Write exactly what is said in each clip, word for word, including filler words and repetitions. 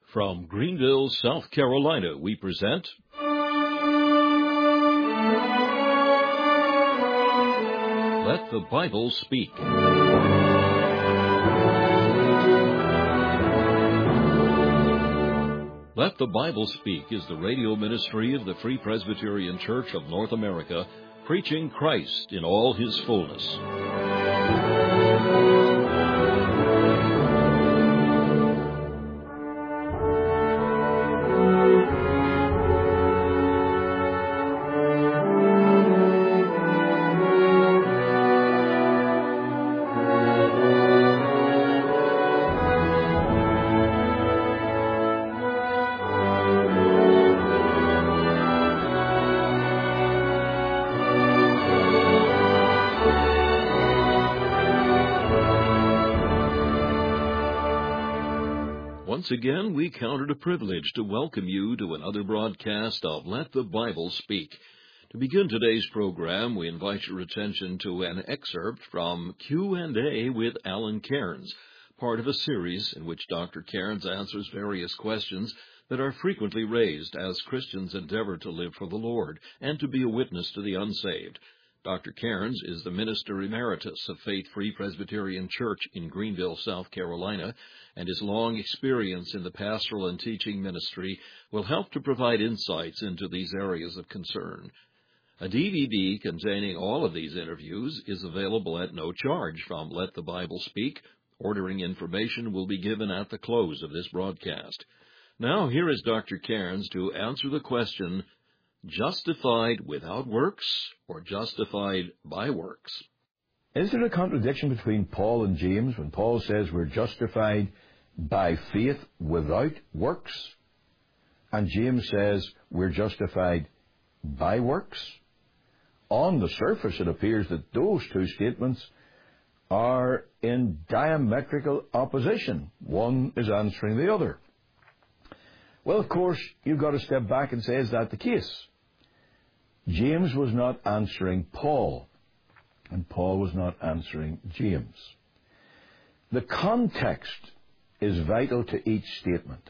From Greenville, South Carolina, we present Let the Bible Speak. Let the Bible Speak is the radio ministry of the Free Presbyterian Church of North America, preaching Christ in all His fullness. Once again, we count it a privilege to welcome you to another broadcast of Let the Bible Speak. To begin today's program, we invite your attention to an excerpt from Q and A with Alan Cairns, part of a series in which Doctor Cairns answers various questions that are frequently raised as Christians endeavor to live for the Lord and to be a witness to the unsaved. Doctor Cairns is the Minister Emeritus of Faith Free Presbyterian Church in Greenville, South Carolina, and his long experience in the pastoral and teaching ministry will help to provide insights into these areas of concern. A D V D containing all of these interviews is available at no charge from Let the Bible Speak. Ordering information will be given at the close of this broadcast. Now, here is Doctor Cairns to answer the question, justified without works or justified by works? Is there a contradiction between Paul and James when Paul says we're justified by faith without works, and James says we're justified by works? On the surface, it appears that those two statements are in diametrical opposition. One is answering the other. Well, of course, you've got to step back and say, is that the case? James was not answering Paul, and Paul was not answering James. The context is vital to each statement.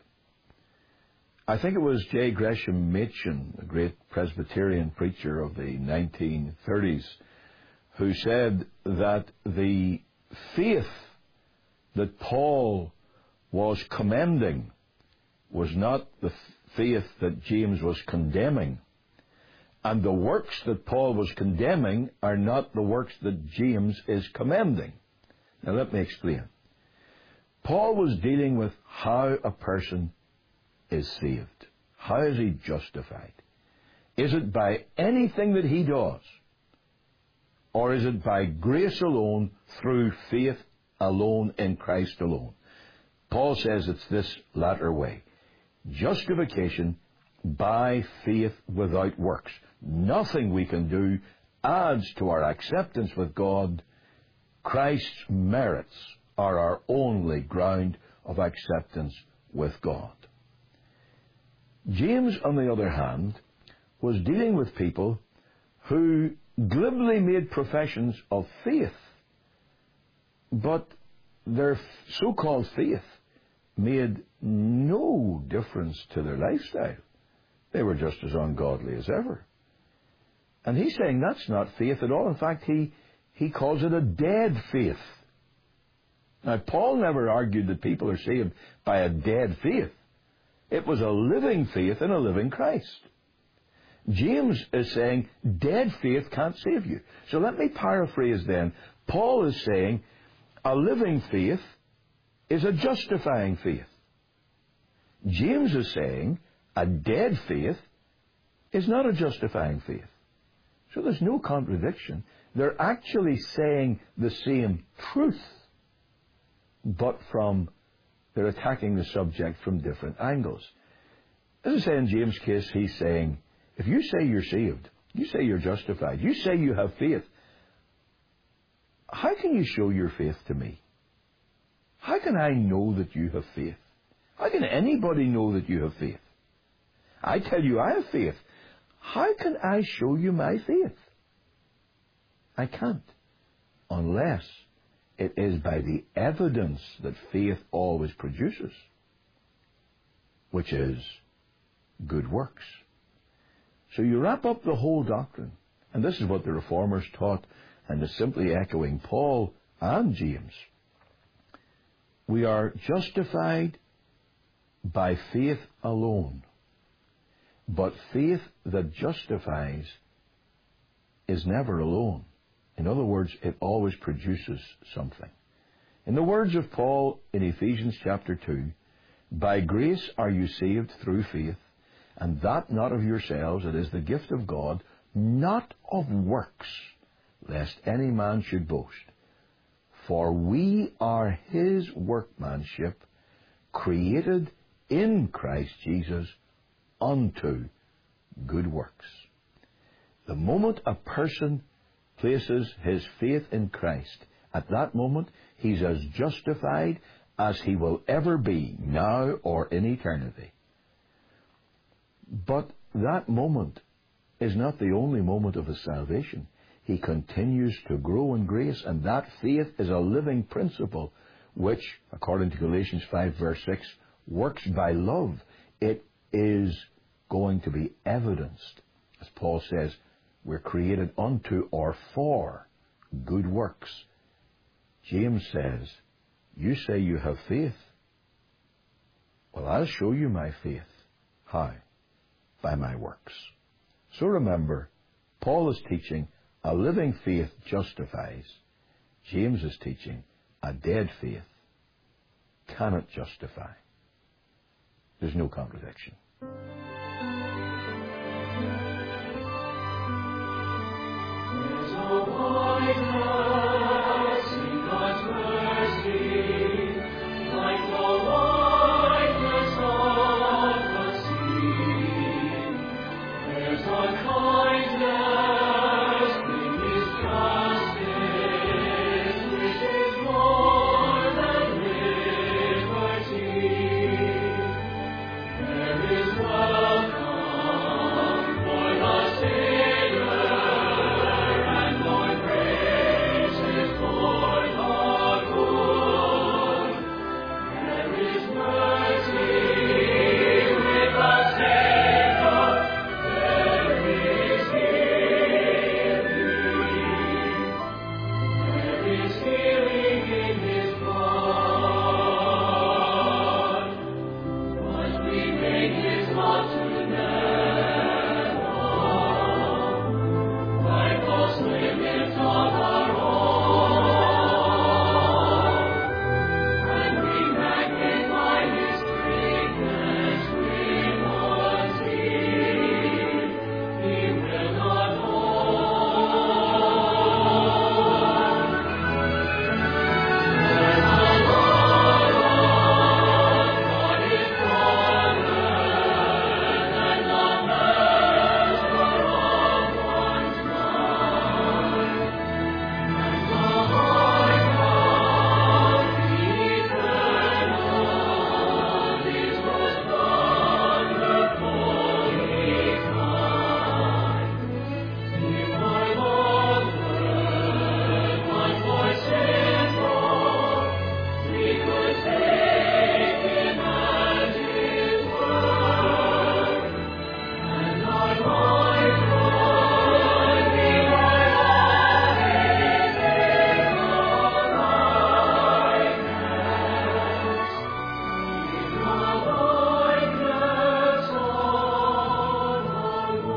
I think it was J. Gresham Machen, the great Presbyterian preacher of the nineteen thirties, who said that the faith that Paul was commending was not the faith that James was condemning, and the works that Paul was condemning are not the works that James is commending. Now let me explain. Paul was dealing with how a person is saved. How is he justified? Is it by anything that he does? Or is it by grace alone, through faith alone, in Christ alone? Paul says it's this latter way. Justification by faith without works. Nothing we can do adds to our acceptance with God. Christ's merits are our only ground of acceptance with God. James, on the other hand, was dealing with people who glibly made professions of faith, but their so-called faith made no difference to their lifestyle. They were just as ungodly as ever. And he's saying that's not faith at all. In fact, he, he calls it a dead faith. Now, Paul never argued that people are saved by a dead faith. It was a living faith in a living Christ. James is saying dead faith can't save you. So let me paraphrase then. Paul is saying a living faith is a justifying faith. James is saying a dead faith is not a justifying faith. So there's no contradiction. They're actually saying the same truth, but from they're attacking the subject from different angles. As I say in James' case, he's saying, if you say you're saved, you say you're justified, you say you have faith, how can you show your faith to me? How can I know that you have faith? How can anybody know that you have faith? I tell you I have faith. How can I show you my faith? I can't, unless it is by the evidence that faith always produces. which is good works. So you wrap up the whole doctrine, and this is what the Reformers taught, and is simply echoing Paul and James. We are justified by faith alone, but faith that justifies is never alone. In other words, it always produces something. In the words of Paul in Ephesians chapter two, by grace are you saved through faith, and that not of yourselves, it is the gift of God, not of works, lest any man should boast. For we are his workmanship, created in Christ Jesus unto good works. The moment a person places his faith in Christ, at that moment he's as justified as he will ever be, now or in eternity. But that moment is not the only moment of his salvation. He continues to grow in grace, and that faith is a living principle which, according to Galatians five verse six, works by love. It is going to be evidenced. As Paul says, we're created unto or for good works. James says, you say you have faith. Well, I'll show you my faith. How? By my works. So remember, Paul is teaching a living faith justifies. James is teaching a dead faith cannot justify. There's no contradiction. There's a white house in God's mercy, like the whiteness of the sea. There's a kindness in his justice, which is more than liberty. There is welcome for the sinner, and Lord graces for the good. There is mercy with the Savior. There is healing. There is healing in His blood. But we make His love to narrow, by false limits of our own, and we magnify His greatness with one zeal. He will not hold. For the Lord God is broader than the measure of one's life, and the height of the eternal is most wonderfully kind. If our Lord were not more sinful, we could take Him at His word, and our life would be like all His eternal likeness, in the likeness of the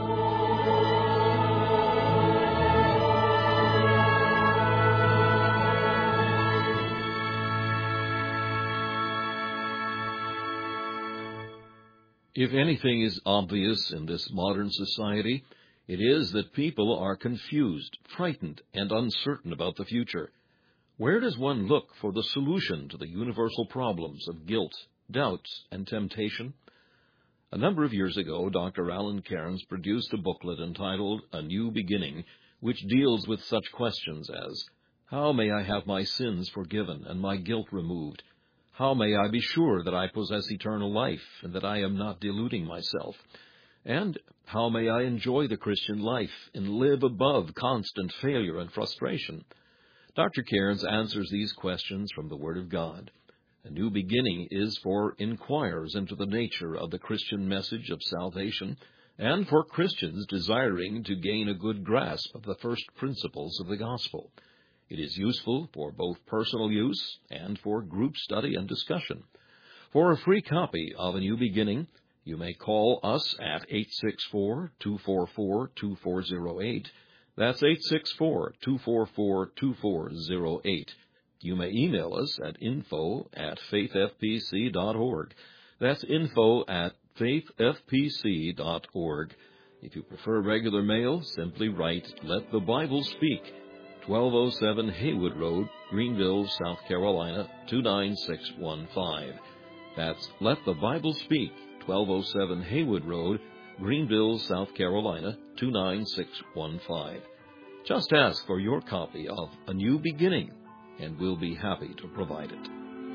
If anything is obvious in this modern society, it is that people are confused, frightened, and uncertain about the future. Where does one look for the solution to the universal problems of guilt, doubts, and temptation? A number of years ago, Doctor Alan Cairns produced a booklet entitled A New Beginning, which deals with such questions as, how may I have my sins forgiven and my guilt removed? How may I be sure that I possess eternal life and that I am not deluding myself? And how may I enjoy the Christian life and live above constant failure and frustration? Doctor Cairns answers these questions from the Word of God. A New Beginning is for inquirers into the nature of the Christian message of salvation and for Christians desiring to gain a good grasp of the first principles of the gospel. It is useful for both personal use and for group study and discussion. For a free copy of A New Beginning, you may call us at eight six four, two four four, two four zero eight. That's eight six four, two four four, two four zero eight. You may email us at info at faith f p c dot org. That's info at faith f p c dot org. If you prefer regular mail, simply write Let the Bible Speak, twelve oh seven Haywood Road, Greenville, South Carolina, two nine six one five. That's Let the Bible Speak, twelve oh seven Haywood Road, Greenville, South Carolina, two nine six one five. Just ask for your copy of A New Beginning, and we'll be happy to provide it.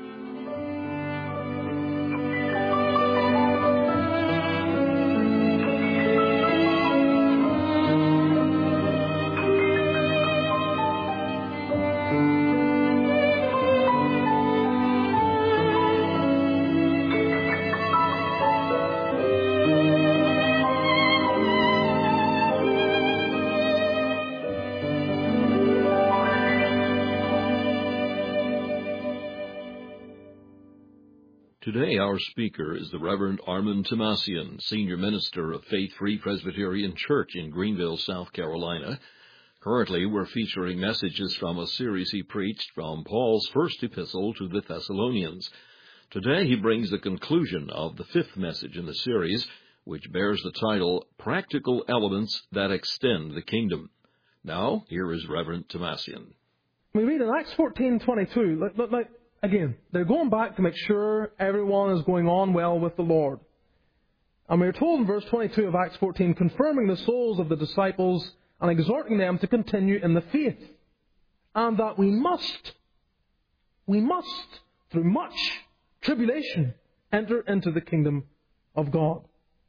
Today our speaker is the Reverend Armand Tomassian, Senior Minister of Faith Free Presbyterian Church in Greenville, South Carolina. Currently we're featuring messages from a series he preached from Paul's first epistle to the Thessalonians. Today he brings the conclusion of the fifth message in the series, which bears the title, Practical Elements That Extend the Kingdom. Now, here is Reverend Tomassian. We read in Acts fourteen twenty-two, like, like, like Again, they're going back to make sure everyone is going on well with the Lord. And we're told in verse twenty-two of Acts fourteen, confirming the souls of the disciples and exhorting them to continue in the faith. And that we must, we must, through much tribulation, enter into the kingdom of God.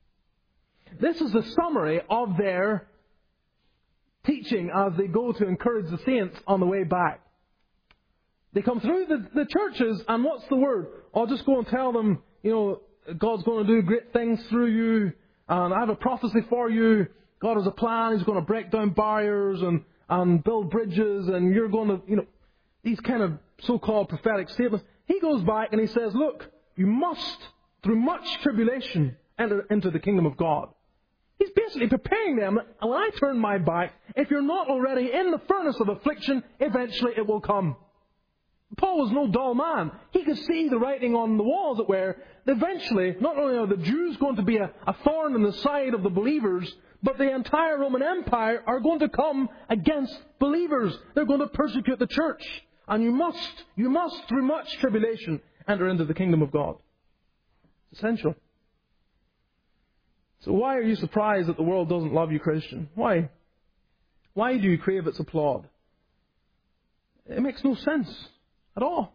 This is the summary of their teaching as they go to encourage the saints on the way back. They come through the, the churches, and what's the word? I'll just go and tell them, you know, God's going to do great things through you, and I have a prophecy for you. God has a plan. He's going to break down barriers and, and build bridges, and you're going to, you know, these kind of so-called prophetic statements. He goes back and he says, look, you must, through much tribulation, enter into the kingdom of God. He's basically preparing them, and when I turn my back, if you're not already in the furnace of affliction, eventually it will come. Paul was no dull man. He could see the writing on the wall, as it were. Eventually, not only are the Jews going to be a, a thorn in the side of the believers, but the entire Roman Empire are going to come against believers. They're going to persecute the church. And you must, you must, through much tribulation, enter into the kingdom of God. It's essential. So why are you surprised that the world doesn't love you, Christian? Why? Why do you crave its applaud? It makes no sense at all.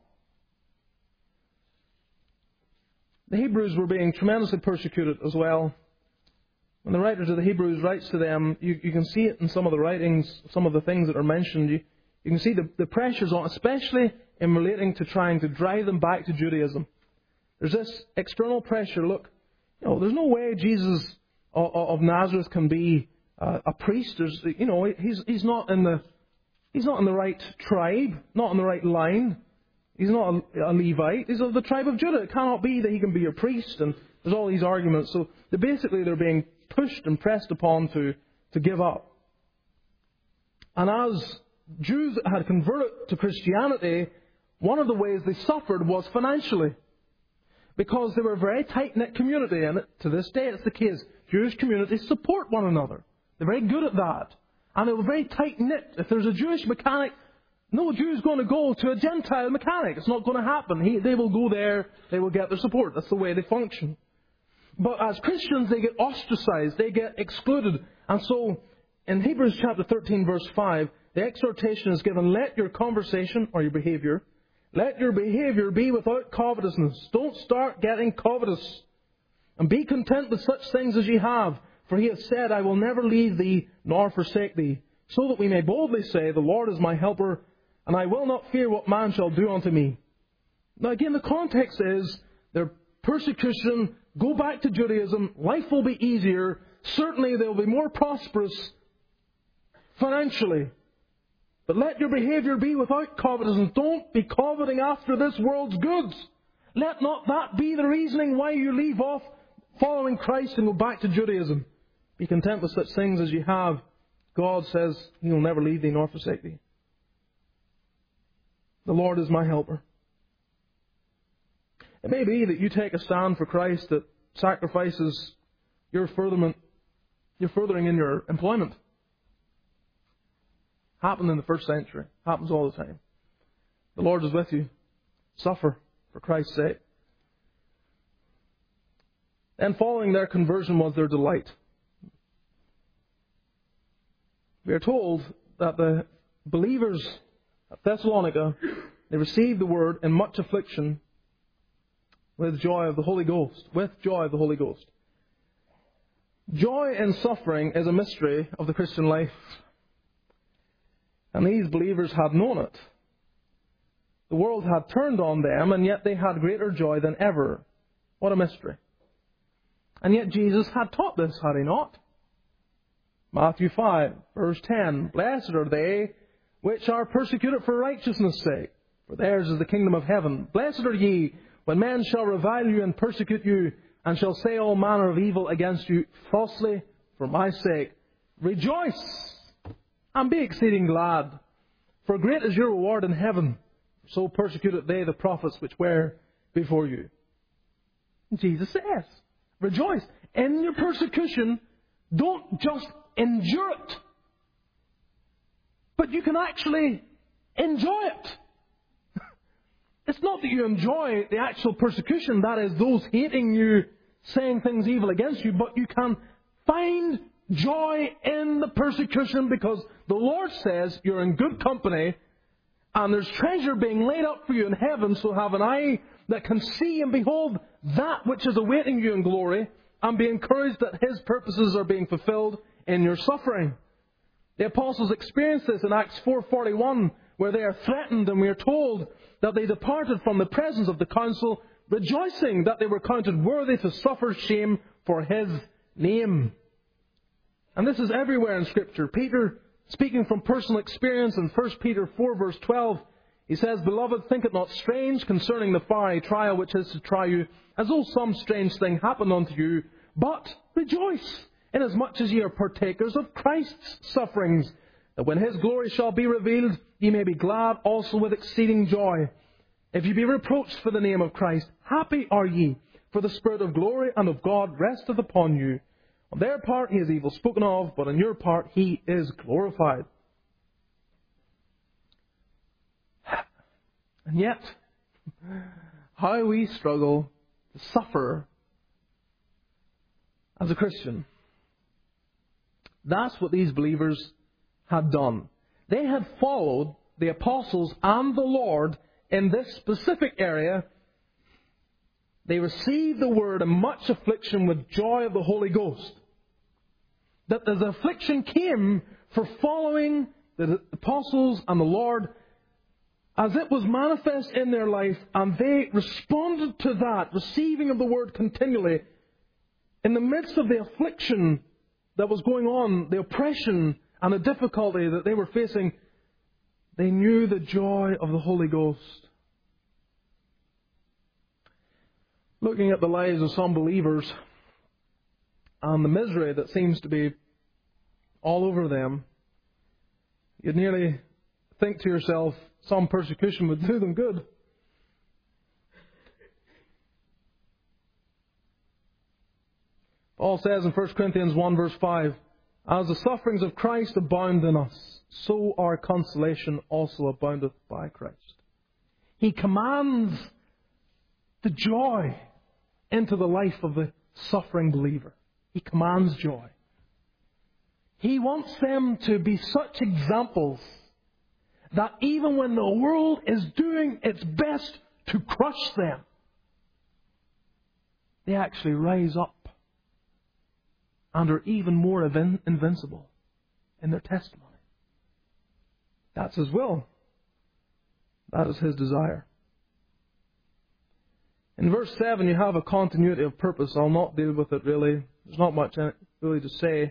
The Hebrews were being tremendously persecuted as well. When the writer to the Hebrews writes to them, you, you can see it in some of the writings, some of the things that are mentioned. You, you can see the, the pressures on, especially in relating to trying to drive them back to Judaism. There's this external pressure. Look, you know, there's no way Jesus of, of Nazareth can be uh, a priest. There's, you know, he's he's not in the he's not in the right tribe, not in the right line. He's not a, a Levite. He's of the tribe of Judah. It cannot be that he can be your priest. And there's all these arguments. So they're basically they're being pushed and pressed upon to, to give up. And as Jews had converted to Christianity, one of the ways they suffered was financially. Because they were a very tight-knit community. And to this day it's the case. Jewish communities support one another. They're very good at that. And they were very tight-knit. If there's a Jewish mechanic, no Jew is going to go to a Gentile mechanic. It's not going to happen. He, they will go there. They will get their support. That's the way they function. But as Christians, they get ostracized. They get excluded. And so, in Hebrews chapter thirteen, verse five, the exhortation is given, let your conversation, or your behavior, let your behavior be without covetousness. Don't start getting covetous. And be content with such things as ye have. For he has said, I will never leave thee, nor forsake thee. So that we may boldly say, the Lord is my helper, and I will not fear what man shall do unto me. Now again, the context is their persecution, go back to Judaism, life will be easier, certainly they'll be more prosperous financially. But let your behavior be without covetousness. Don't be coveting after this world's goods. Let not that be the reasoning why you leave off following Christ and go back to Judaism. Be content with such things as you have. God says He will never leave thee nor forsake thee. The Lord is my helper. It may be that you take a stand for Christ that sacrifices your furtherment, your furthering in your employment. Happened in the first century. Happens all the time. The Lord is with you. Suffer for Christ's sake. And following their conversion was their delight. We are told that the believers at Thessalonica, they received the word in much affliction with joy of the Holy Ghost. With joy of the Holy Ghost. Joy in suffering is a mystery of the Christian life. And these believers had known it. The world had turned on them, and yet they had greater joy than ever. What a mystery. And yet Jesus had taught this, had He not? Matthew five, verse ten. Blessed are they which are persecuted for righteousness' sake, for theirs is the kingdom of heaven. Blessed are ye when men shall revile you and persecute you, and shall say all manner of evil against you falsely for my sake. Rejoice and be exceeding glad, for great is your reward in heaven. So persecuted they the prophets which were before you. Jesus says, rejoice. In your persecution, don't just endure it, but you can actually enjoy it. It's not that you enjoy the actual persecution, that is, those hating you, saying things evil against you, but you can find joy in the persecution because the Lord says you're in good company and there's treasure being laid up for you in heaven, so have an eye that can see and behold that which is awaiting you in glory, and be encouraged that His purposes are being fulfilled in your suffering. The apostles experienced this in Acts four forty-one, where they are threatened, and we are told that they departed from the presence of the council, rejoicing that they were counted worthy to suffer shame for His name. And this is everywhere in Scripture. Peter, speaking from personal experience in First Peter four verse twelve, he says, Beloved, think it not strange concerning the fiery trial which is to try you, as though some strange thing happened unto you, but rejoice, inasmuch as ye are partakers of Christ's sufferings, that when His glory shall be revealed, ye may be glad also with exceeding joy. If ye be reproached for the name of Christ, happy are ye, for the Spirit of glory and of God resteth upon you. On their part He is evil spoken of, but on your part He is glorified. And yet, how we struggle to suffer as a Christian. That's what these believers had done. They had followed the apostles and the Lord in this specific area. They received the word in much affliction with joy of the Holy Ghost. That as the affliction came for following the apostles and the Lord, as it was manifest in their life, and they responded to that, receiving of the word continually, in the midst of the affliction that was going on, the oppression and the difficulty that they were facing, they knew the joy of the Holy Ghost. Looking at the lives of some believers and the misery that seems to be all over them, you'd nearly think to yourself, some persecution would do them good. Paul says in First Corinthians one verse five, As the sufferings of Christ abound in us, so our consolation also aboundeth by Christ. He commands the joy into the life of the suffering believer. He commands joy. He wants them to be such examples that even when the world is doing its best to crush them, they actually rise up and are even more invin- invincible in their testimony. That's His will. That is His desire. In verse seven, you have a continuity of purpose. I'll not deal with it really. There's not much in it really to say.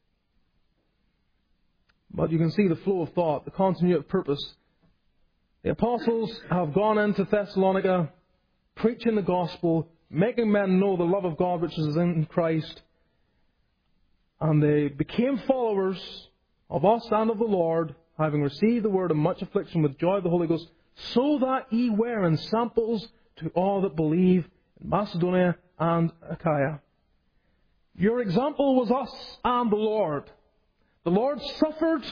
But you can see the flow of thought, the continuity of purpose. The apostles have gone into Thessalonica, preaching the gospel, making men know the love of God which is in Christ. And they became followers of us and of the Lord, having received the word of much affliction with joy of the Holy Ghost, so that ye were ensamples to all that believe in Macedonia and Achaia. Your example was us and the Lord. The Lord suffered.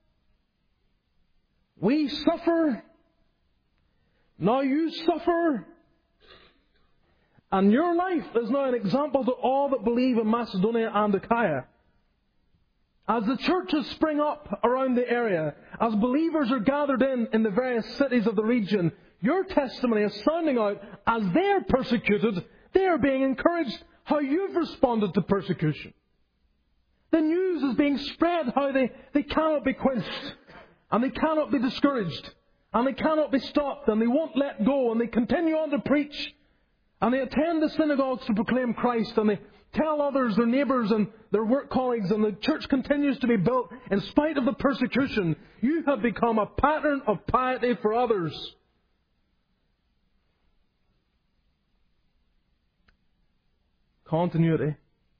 We suffer. Now you suffer. And your life is now an example to all that believe in Macedonia and Achaia. As the churches spring up around the area, as believers are gathered in in the various cities of the region, your testimony is sounding out as they're persecuted. They are being encouraged how you've responded to persecution. The news is being spread how they, they cannot be quenched, and they cannot be discouraged, and they cannot be stopped, and they won't let go, and they continue on to preach, and they attend the synagogues to proclaim Christ, and they tell others, their neighbours and their work colleagues, and the church continues to be built in spite of the persecution. You have become a pattern of piety for others. Continuity.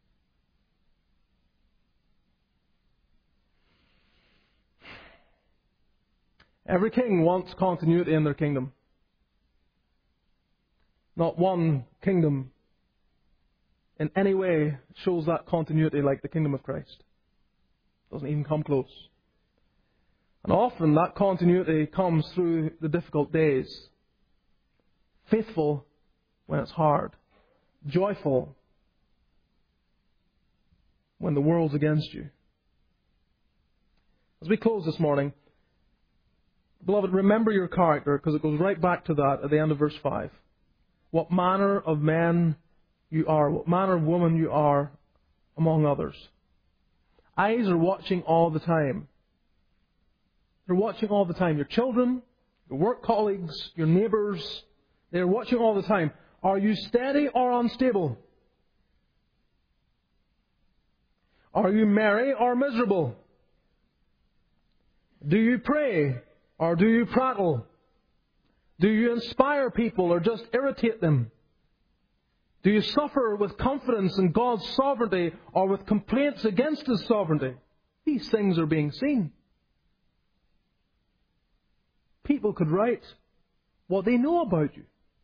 Every king wants continuity in their kingdom. Not one kingdom in any way shows that continuity like the kingdom of Christ. Doesn't even come close. And often that continuity comes through the difficult days. Faithful when it's hard. Joyful when the world's against you. As we close this morning, beloved, remember your character, because it goes right back to that at the end of verse five. What manner of men you are, what manner of woman you are among others. Eyes are watching all the time. They're watching all the time. Your children, your work colleagues, your neighbours, they're watching all the time. Are you steady or unstable? Are you merry or miserable? Do you pray or do you prattle? Do you inspire people or just irritate them? Do you suffer with confidence in God's sovereignty or with complaints against His sovereignty? These things are being seen. People could write what they know about you.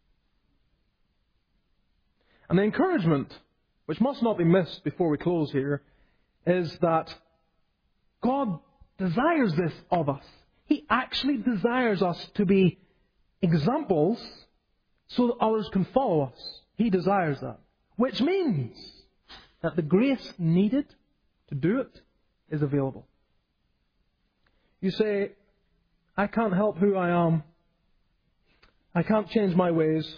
And the encouragement, which must not be missed before we close here, is that God desires this of us. He actually desires us to be examples so that others can follow us. He desires that. Which means that the grace needed to do it is available. You say, I can't help who I am. I can't change my ways.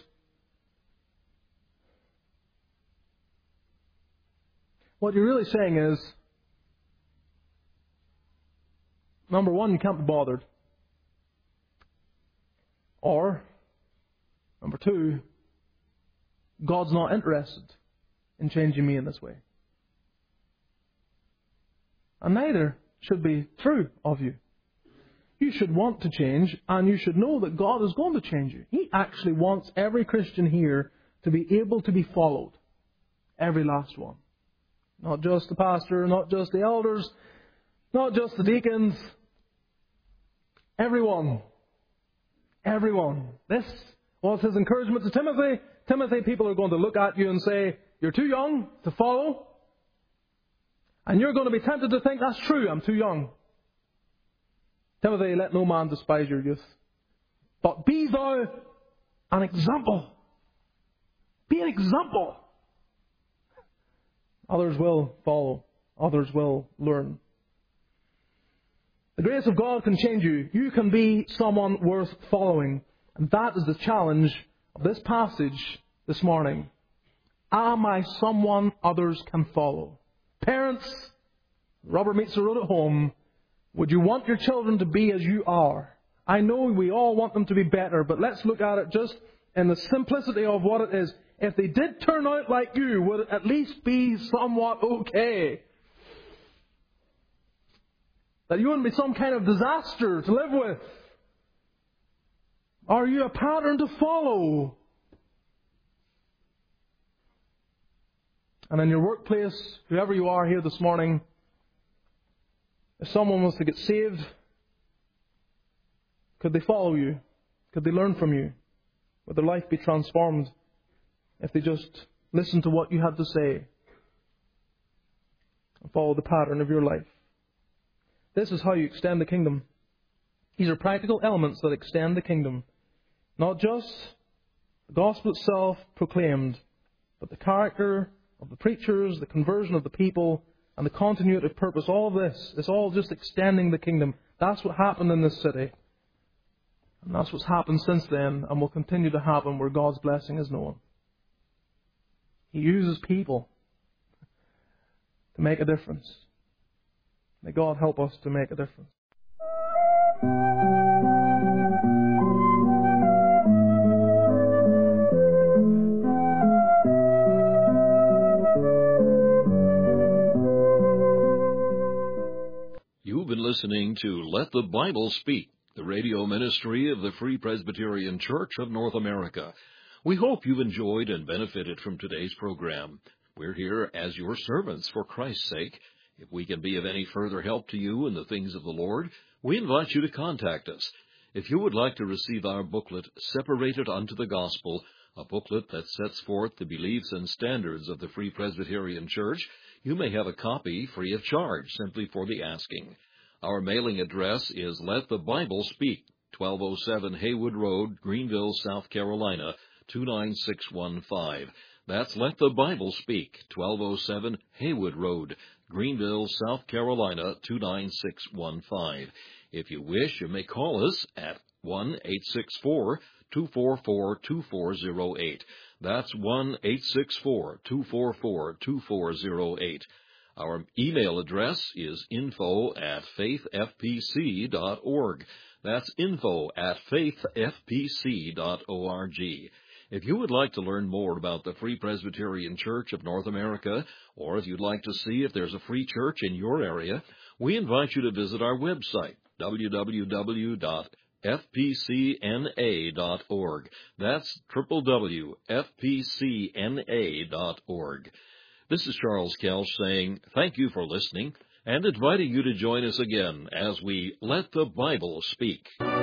What you're really saying is, number one, you can't be bothered. Or, number two, God's not interested in changing me in this way. And neither should be true of you. You should want to change, and you should know that God is going to change you. He actually wants every Christian here to be able to be followed. Every last one. Not just the pastor, not just the elders, not just the deacons. Everyone. Everyone. This was his encouragement to Timothy. Timothy, people are going to look at you and say, you're too young to follow. And you're going to be tempted to think, that's true, I'm too young. Timothy, let no man despise your youth. But be thou an example. Be an example. Others will follow. Others will learn. The grace of God can change you. You can be someone worth following. And that is the challenge of this passage this morning. Am I someone others can follow? Parents, rubber meets the road at home. Would you want your children to be as you are? I know we all want them to be better, but let's look at it just in the simplicity of what it is, if they did turn out like you, would it at least be somewhat okay? That you wouldn't be some kind of disaster to live with? Are you a pattern to follow? And in your workplace, whoever you are here this morning, if someone was to get saved, could they follow you? Could they learn from you? Would their life be transformed if they just listened to what you had to say and follow the pattern of your life? This is how you extend the kingdom. These are practical elements that extend the kingdom. Not just the gospel itself proclaimed, but the character of the preachers, the conversion of the people, and the continuity of purpose. All of this is all just extending the kingdom. That's what happened in this city. And that's what's happened since then, and will continue to happen where God's blessing is known. He uses people to make a difference. May God help us to make a difference. You've been listening to Let the Bible Speak, the radio ministry of the Free Presbyterian Church of North America. We hope you've enjoyed and benefited from today's program. We're here as your servants for Christ's sake. If we can be of any further help to you in the things of the Lord, we invite you to contact us. If you would like to receive our booklet, Separated Unto the Gospel, a booklet that sets forth the beliefs and standards of the Free Presbyterian Church, you may have a copy free of charge, simply for the asking. Our mailing address is Let the Bible Speak, twelve oh seven Haywood Road, Greenville, South Carolina, two nine six one five. That's Let the Bible Speak, twelve oh seven Haywood Road, Greenville, South Carolina, two nine six one five. If you wish, you may call us at one eight six four, two four four, two four zero eight. That's one eight six four, two four four, two four zero eight. Our email address is info at faith f p c dot org. That's info at faith f p c dot org. If you would like to learn more about the Free Presbyterian Church of North America, or if you'd like to see if there's a free church in your area, we invite you to visit our website, w w w dot f p c n a dot org. That's w w w dot f p c n a dot org. This is Charles Kelch saying thank you for listening and inviting you to join us again as we Let the Bible Speak.